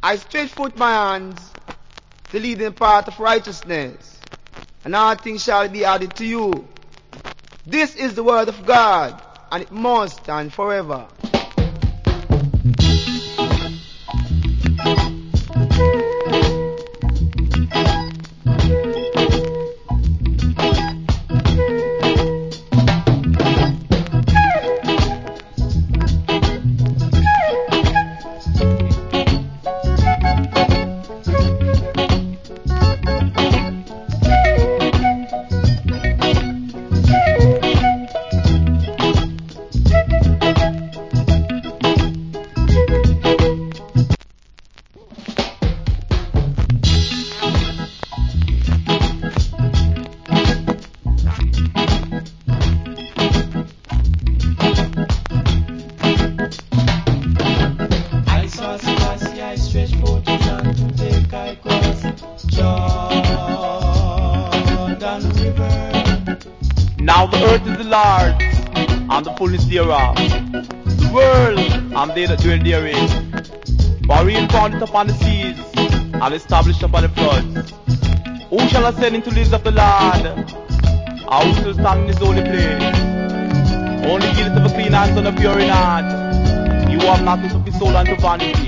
I stretch forth my hands to lead in the path of righteousness, and all things shall be added to you. This is the word of God, and it must stand forever. Now the earth is the Lord's, and the fullness thereof, the world, and they that dwell therein. For he founded it upon the seas, and established upon the floods. Who shall ascend into the hills of the Lord? Or who shall stand in his holy place? Only he that have a clean hands and a pure in heart, he who have not his soul unto vanity,